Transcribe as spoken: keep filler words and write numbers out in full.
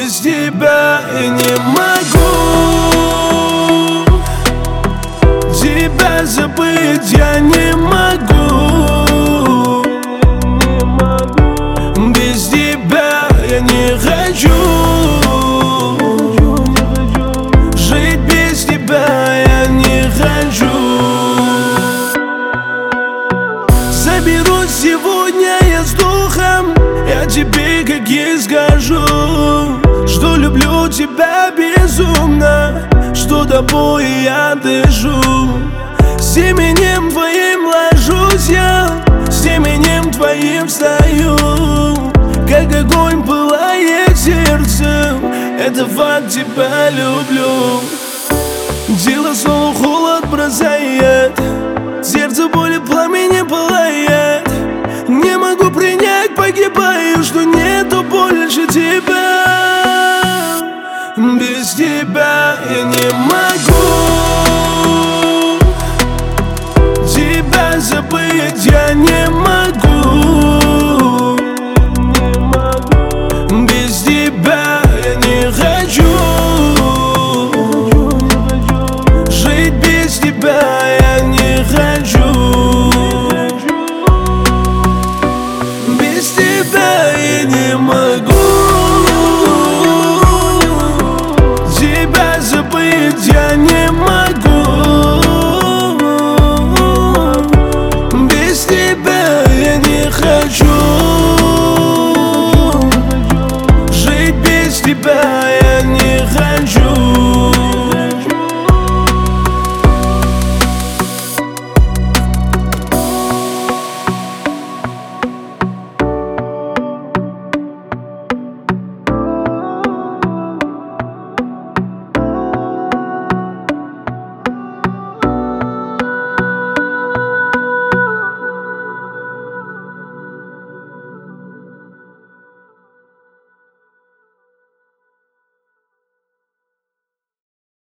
Без тебя я не могу тебя забыть, я не могу. Без тебя я не хочу жить, без тебя я не хочу. Соберусь сегодня я с духом, я тебе как есть скажу, что люблю тебя безумно, что тобой я дышу. С именем твоим ложусь я, с именем твоим встаю. Как огонь пылает сердце, это факт, тебя люблю. Тело снова холод бросает, сердце боли пламени пылает. Не могу принять, погибаю, что нету больше тебя.